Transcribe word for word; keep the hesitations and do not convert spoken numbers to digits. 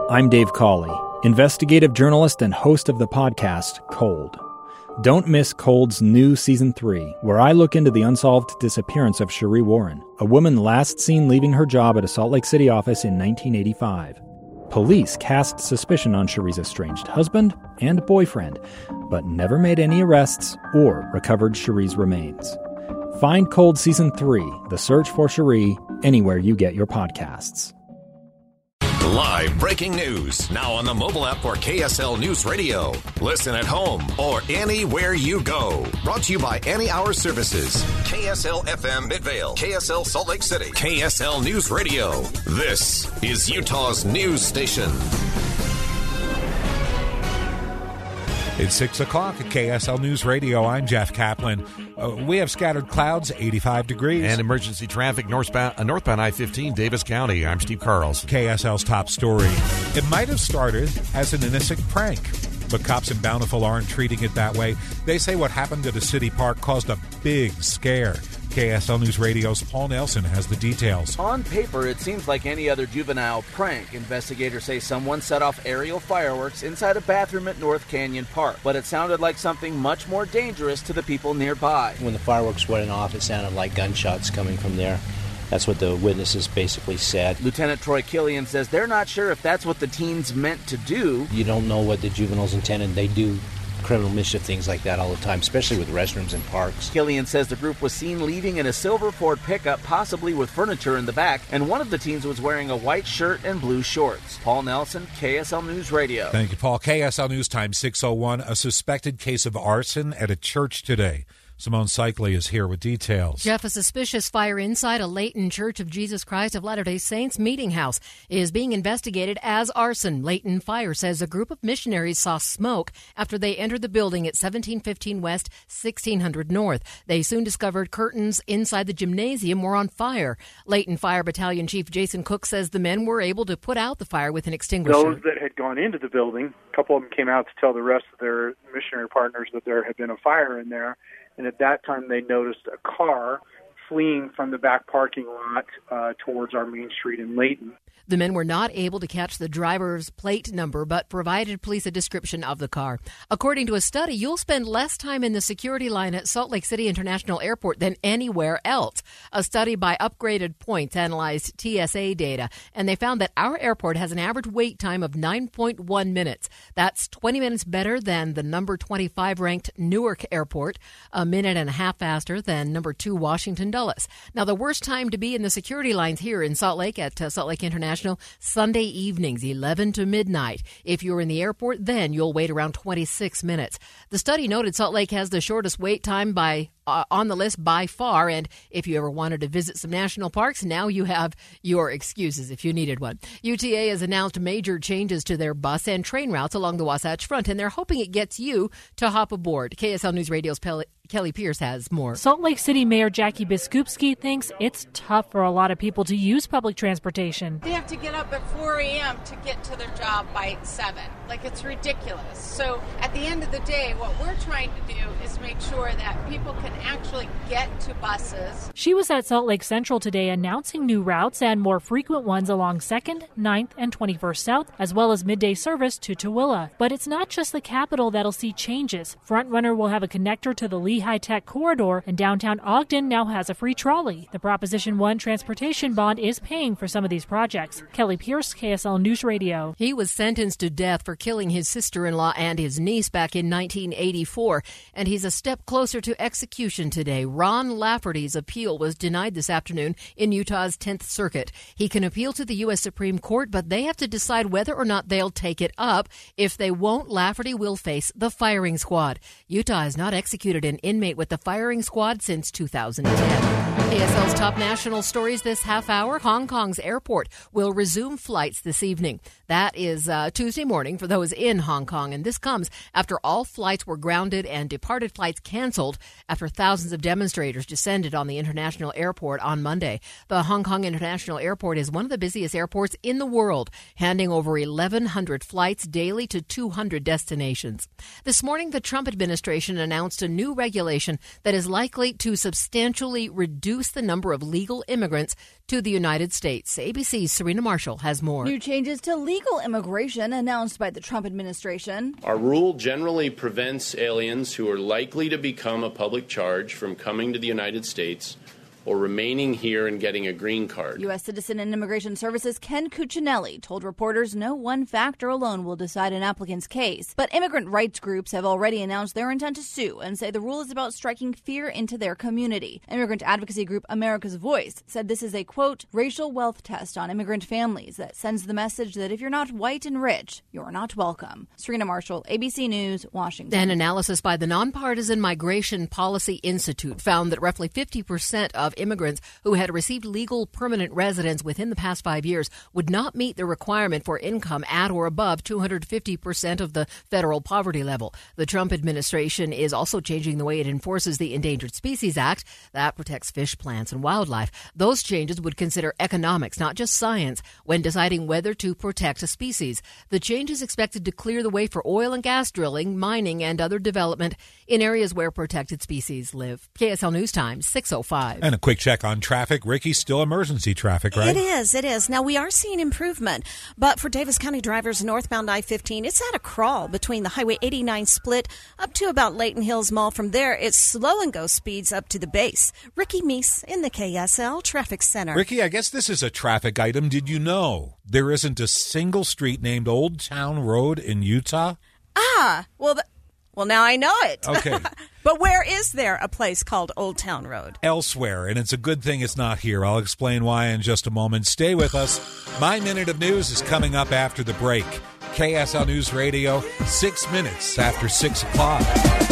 I'm Dave Cawley, investigative journalist and host of the podcast Cold. Don't miss Cold's new Season three, where I look into the unsolved disappearance of Cherie Warren, a woman last seen leaving her job at a Salt Lake City office in nineteen eighty-five. Police cast suspicion on Cherie's estranged husband and boyfriend, but never made any arrests or recovered Cherie's remains. Find Cold Season three, The Search for Cherie, anywhere you get your podcasts. Live breaking news now on the mobile app for K S L News Radio. Listen at home or anywhere you go. Brought to you by Any Hour Services. K S L F M Midvale. K S L Salt Lake City. K S L News Radio. This is Utah's news station. It's six o'clock at K S L News Radio. I'm Jeff Kaplan. Uh, we have scattered clouds, eighty-five degrees. And emergency traffic northbound, uh, northbound I fifteen, Davis County. I'm Steve Carls. K S L's top story. It might have started as an innocent prank, but cops in Bountiful aren't treating it that way. They say what happened at a city park caused a big scare. K S L News Radio's Paul Nelson has the details. On paper, it seems like any other juvenile prank. Investigators say someone set off aerial fireworks inside a bathroom at North Canyon Park, but it sounded like something much more dangerous to the people nearby. When the fireworks went off, it sounded like gunshots coming from there. That's what the witnesses basically said. Lieutenant Troy Killian says they're not sure if that's what the teens meant to do. You don't know what the juveniles intended. They do criminal mischief, things like that all the time, especially with restrooms and parks. Killian says the group was seen leaving in a silver Ford pickup, possibly with furniture in the back, and one of the teens was wearing a white shirt and blue shorts. Paul Nelson, K S L News Radio. Thank you, Paul. K S L News Time six oh one. A suspected case of arson at a church today. Simone Cycli is here with details. Jeff, a suspicious fire inside a Layton Church of Jesus Christ of Latter-day Saints meeting house is being investigated as arson. Layton Fire says a group of missionaries saw smoke after they entered the building at seventeen fifteen West, sixteen hundred North. They soon discovered curtains inside the gymnasium were on fire. Layton Fire Battalion Chief Jason Cook says the men were able to put out the fire with an extinguisher. Those that had gone into the building, a couple of them came out to tell the rest of their missionary partners that there had been a fire in there. And at that time, they noticed a car fleeing from the back parking lot uh, towards our main street in Layton. The men were not able to catch the driver's plate number, but provided police a description of the car. According to a study, you'll spend less time in the security line at Salt Lake City International Airport than anywhere else. A study by Upgraded Points analyzed T S A data, and they found that our airport has an average wait time of nine point one minutes. That's twenty minutes better than the number twenty-five ranked Newark Airport, a minute and a half faster than number two Washington Dulles. Now, the worst time to be in the security lines here in Salt Lake at uh, Salt Lake International, Sunday evenings, eleven to midnight. If you're in the airport, then you'll wait around twenty-six minutes. The study noted Salt Lake has the shortest wait time by uh, on the list by far, and if you ever wanted to visit some national parks, now you have your excuses if you needed one. U T A has announced major changes to their bus and train routes along the Wasatch Front, and they're hoping it gets you to hop aboard. K S L News Radio's Pel- Kelly Pierce has more. Salt Lake City Mayor Jackie Biskupski thinks it's tough for a lot of people to use public transportation. They have to get up at four a.m. to get to their job by seven. Like, it's ridiculous. So at the end of the day, what we're trying to do is make sure that people can actually get to buses. She was at Salt Lake Central today announcing new routes and more frequent ones along second, ninth, and twenty-first South, as well as midday service to Tooele. But it's not just the capital that'll see changes. Frontrunner will have a connector to the Lehigh Tech corridor, and downtown Ogden now has a free trolley. The Proposition one transportation bond is paying for some of these projects. Kelly Pierce, K S L News Radio. He was sentenced to death for killing his sister-in-law and his niece back in nineteen eighty-four, and he's a step closer to execution today. Ron Lafferty's appeal was denied this afternoon in Utah's tenth Circuit. He can appeal to the U S Supreme Court, but they have to decide whether or not they'll take it up. If they won't, Lafferty will face the firing squad. Utah has not executed an inmate with the firing squad since two thousand ten. K S L's top national stories this half hour. Hong Kong's airport will resume flights this evening. That is uh, Tuesday morning for those in Hong Kong, and this comes after all flights were grounded and departed flights canceled after thousands of demonstrators descended on the international airport on Monday. The Hong Kong International Airport is one of the busiest airports in the world, handing over eleven hundred flights daily to two hundred destinations. This morning, the Trump administration announced a new regulation that is likely to substantially reduce boost the number of legal immigrants to the United States. A B C's Serena Marshall has more. New changes to legal immigration announced by the Trump administration. Our rule generally prevents aliens who are likely to become a public charge from coming to the United States or remaining here and getting a green card. U S. Citizen and Immigration Services Ken Cuccinelli told reporters no one factor alone will decide an applicant's case. But immigrant rights groups have already announced their intent to sue and say the rule is about striking fear into their community. Immigrant advocacy group America's Voice said this is a, quote, racial wealth test on immigrant families that sends the message that if you're not white and rich, you're not welcome. Serena Marshall, A B C News, Washington. An analysis by the Nonpartisan Migration Policy Institute found that roughly fifty percent of immigrants who had received legal permanent residence within the past five years would not meet the requirement for income at or above two hundred fifty percent of the federal poverty level. The Trump administration is also changing the way it enforces the Endangered Species Act that protects fish, plants, and wildlife. Those changes would consider economics, not just science, when deciding whether to protect a species. The change is expected to clear the way for oil and gas drilling, mining, and other development in areas where protected species live. K S L News Time, six oh five. And a quick check on traffic. Ricky, still emergency traffic, right? It is, it is. Now, we are seeing improvement, but for Davis County drivers northbound I fifteen, it's at a crawl between the Highway eighty-nine split up to about Layton Hills Mall. From there, it's slow and go speeds up to the base. Ricky Meese in the K S L Traffic Center. Ricky, I guess this is a traffic item. Did you know there isn't a single street named Old Town Road in Utah? Ah, well, th- well, now I know it. Okay. But where is there a place called Old Town Road? Elsewhere, and it's a good thing it's not here. I'll explain why in just a moment. Stay with us. My Minute of News is coming up after the break. K S L News Radio, six minutes after six o'clock.